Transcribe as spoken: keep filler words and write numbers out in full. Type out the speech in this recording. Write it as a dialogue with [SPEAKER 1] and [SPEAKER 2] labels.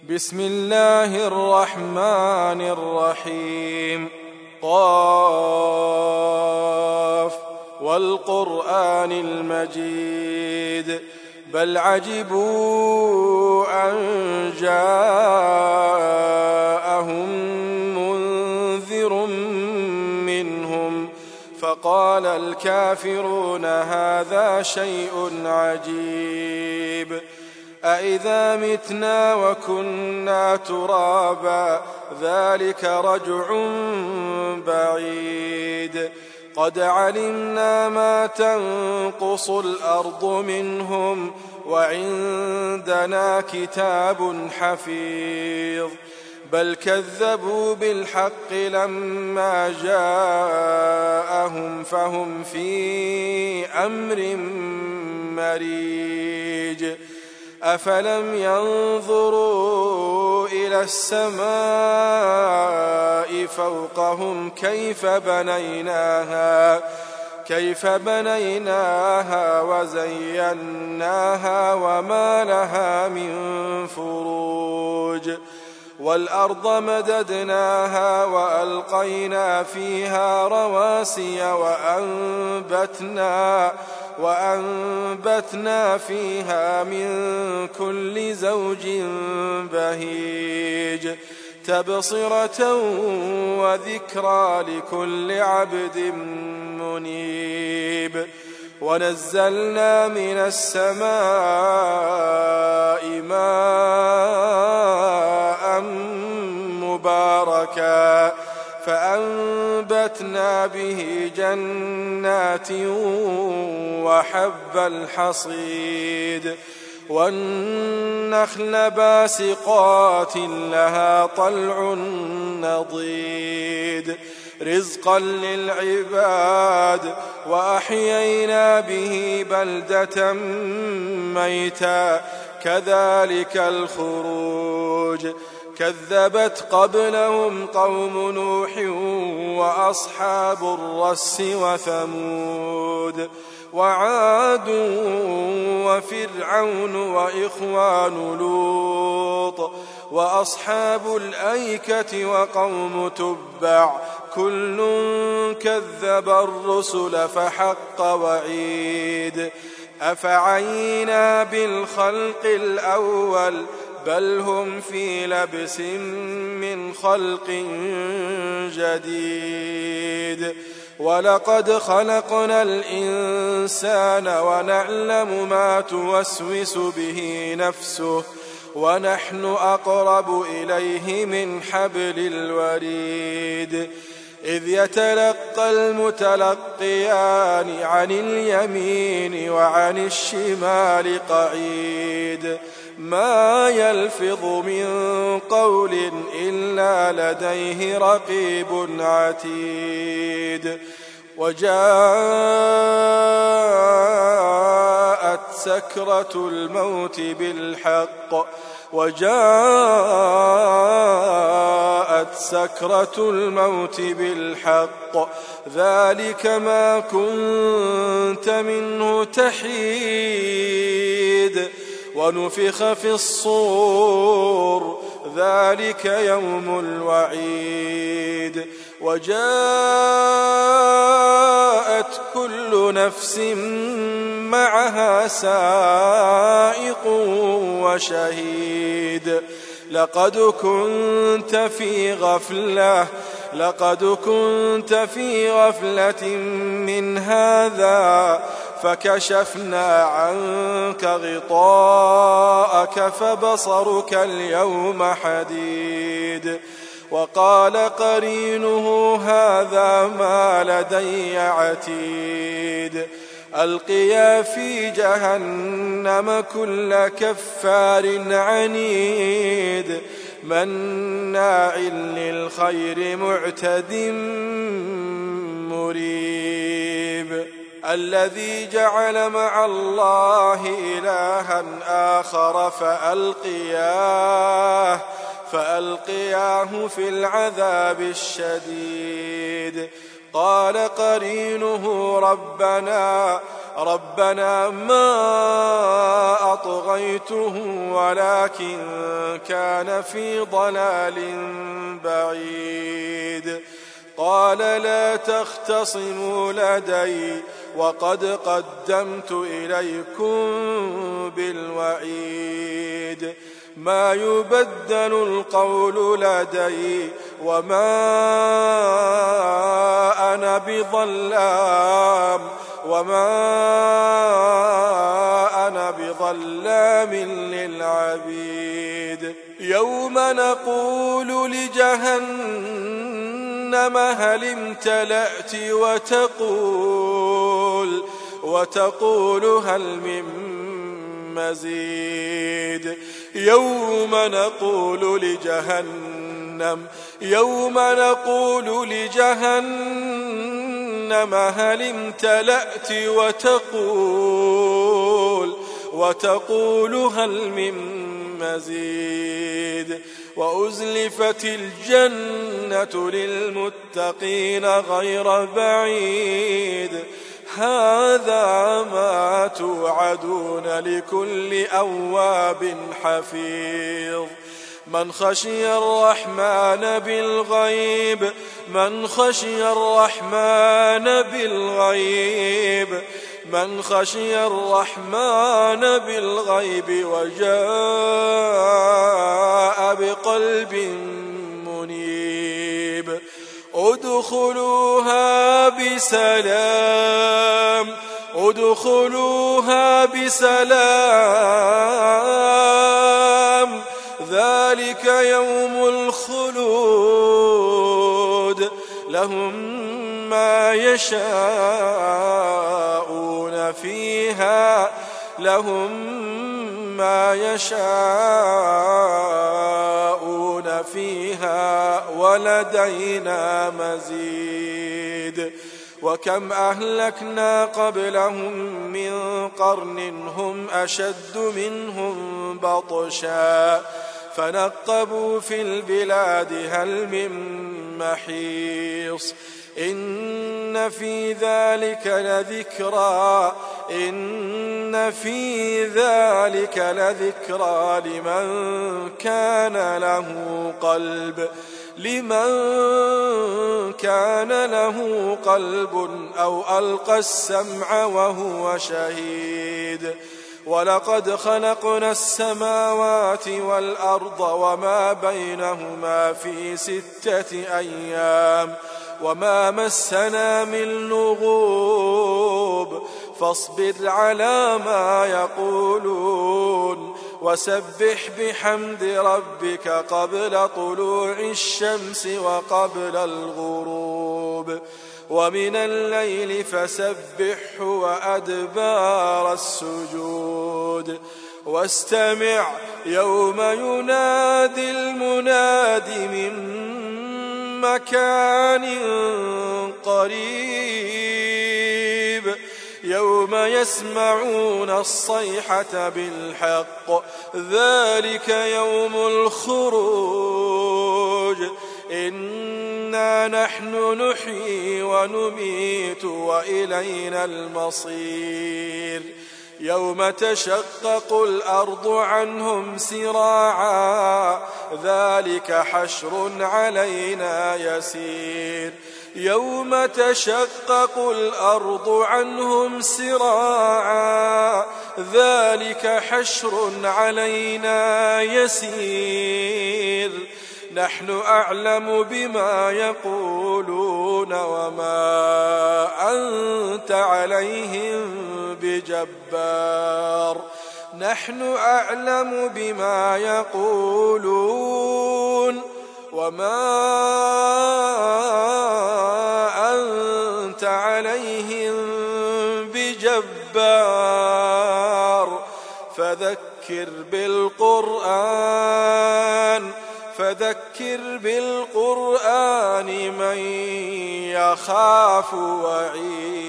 [SPEAKER 1] بسم الله الرحمن الرحيم. قاف والقرآن المجيد بل عجبوا أن جاءهم منذر منهم فقال الكافرون هذا شيء عجيب أإذا متنا وكنا ترابا ذلك رجع بعيد قد علمنا ما تنقص الأرض منهم وعندنا كتاب حفيظ بل كذبوا بالحق لما جاءهم فهم في أمر مريج أفلم ينظروا إلى السماء فوقهم كيف بنيناها كيف بنيناها وزيناها وما لها من فروج والأرض مددناها وألقينا فيها رواسي وأنبتنا وأنبتنا فيها من كل زوج بهيج تبصرة وذكرى لكل عبد منيب ونزلنا من السماء ماء مباركا فأنبتنا به جنات وحب الحصيد والنخل باسقات لها طلع نضيد رزقا للعباد وأحيينا به بلدة ميتا كذلك الخروج كذبت قبلهم قوم نوح وأصحاب الرس وثمود وعاد وفرعون وإخوان لوط وأصحاب الأيكة وقوم تبع كل كذب الرسل فحق وعيد أفعينا بالخلق الأول بل هم في لبس من خلق جديد ولقد خلقنا الإنسان ونعلم ما توسوس به نفسه ونحن أقرب إليه من حبل الوريد إذ يتلقى المتلقيان عن اليمين وعن الشمال قعيد ما يلفظ من قول إلا لديه رقيب عتيد وجاءت سكرة الموت بالحق وجاءت سكرة الموت بالحق ذلك ما كنت منه تحيد ونفخ في الصور ذلك يوم الوعيد وجاءت كل نفس معها سائق وشهيد لقد كنت في غفلة لقد كنت في غفلة من هذا فكشفنا عنك غطاءك فبصرك اليوم حديد وقال قرينه هذا ما لدي عتيد ألقيا في جهنم كل كفار عنيد مناع للخير معتد مريب الذي جعل مع الله إلها آخر فألقياه فألقياه في العذاب الشديد قال قرينه ربنا ربنا ما أطغيته ولكن كان في ضلال بعيد قال لا تختصموا لدي وقد قدمت إليكم بالوعيد ما يبدل القول لدي وما أنا بظلام وما أنا بظلام للعبيد يوم نقول لجهنم هل امتلأت وتقول وتقول هل من مزيد يوم نقول لجهنم يوم نقول لجهنم هل امتلأت وتقول وتقول هل من مزيد وأزلفت الجنة للمتقين غير بعيد هذا ما توعدون لكل أواب حفيظ من خشي الرحمن بالغيب من خشي الرحمن بالغيب من خشي الرحمن بالغيب وجاء بقلب منيب ادخلوها بسلام ادخلوها بسلام ذلك يوم الخلود لهم ما يشاءون فيها لهم ما يشاءون فيها ولدينا مزيد وكم أهلكنا قبلهم من قرن هم أشد منهم بطشا فنقبوا في البلاد هل من محيص إن في ذلك لذكرى إن في ذلك لذكرى لمن كان له قلب لمن كان له قلب أو ألقى السمع وهو شهيد ولقد خلقنا السماوات والأرض وما بينهما في ستة أيام وما مسنا من لغوب فاصبر على ما يقولون وسبح بحمد ربك قبل طلوع الشمس وقبل الغروب ومن الليل فسبحه وأدبار السجود واستمع يوم ينادي المناد من مكان قريب يوم يسمعون الصيحة بالحق ذلك يوم الخروج إنا نحن نحيي ونميت وإلينا المصير يوم تشقق الأرض عنهم سراعا ذلك حشر علينا يسير يوم تشقق الأرض عنهم سراعا ذلك حشر علينا يسير نحن أعلم بما يقولون وما أنت عليهم بجبار نحن أعلم بما يقولون وما أنت عليهم بجبار فذكر بالقرآن فذكر بالقرآن من يخاف وعيد